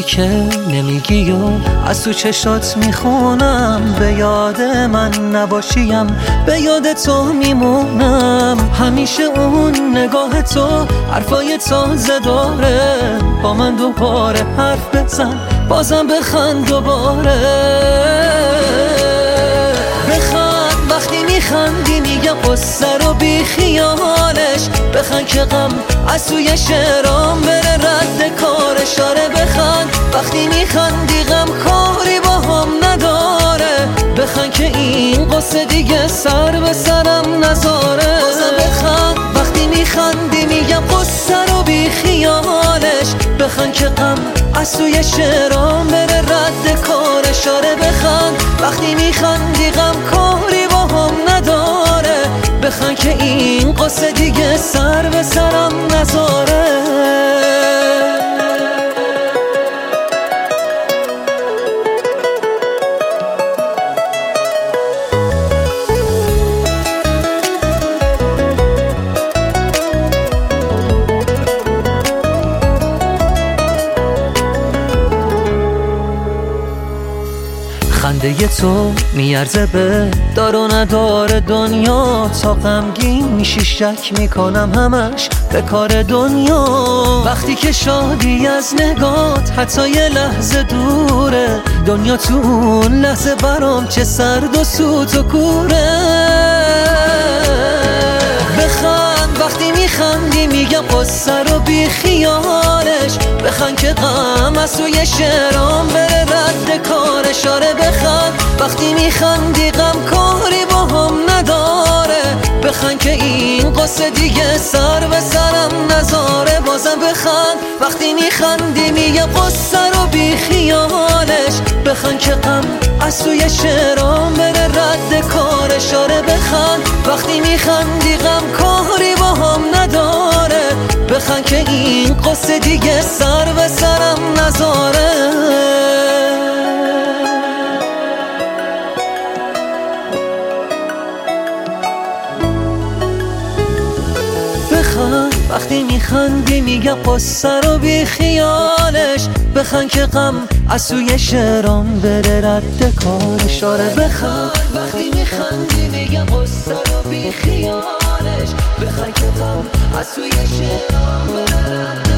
که نمیگی و از تو چشات میخونم، به یاد من نباشیم به یاد تو میمونم. همیشه اون نگاه تو حرفای تازه داره، با من دوباره حرف بزن بازم بخند دوباره. بخند وقتی میخندی میگم قصه رو بی خیالش، بخند که غم از توی شعرام بره رد کارش. آره بخند وقتی میخندی غم کاری با هم نداره، بخند که این قصه دیگه سر به سرم نذاره. بازم بخند وقتی میخندی میگم قصه رو بی خیالش، بخند که غم از توی شعرام بره رد کارش. آره بخند وقتی میخندی غم کاری با هم نداره، بخند که این قصه دیگه سر به سرم نذاره. خنده تو میارزه به دار و ندار دنیا، تا غمگین میشی شک میکنم همش به کار دنیا. وقتی که شادی از نگات حتی یه لحظه دوره، دنیا تو اون لحظه برام چه سرد و سوت و کوره. بخند وقتی میخندی میگم قصه رو بی خیالش، بخند که غم از توی شعرام بره رد کارش. آره بخند وقتی میخندی غم کاری با هم نداره، بخند که این قصه دیگه سر به سرم نذاره. بازم بخند وقتی میخندی میگم قصه رو بی خیالش، بخند که غم از توی شعرام بره رد کارش. آره بخند وقتی میخندی غم کاری با هم نداره، بخند که این قصه دیگه سر به سرم نذاره. بخند وقتی میخندی میگم قصه رو بی خیالش، بخند که غم از توی شعرام بره رد کارش. آره بخند وقتی میخندی میگم قصه رو بی خیالش، بخند که غم از توی شعرام بره رد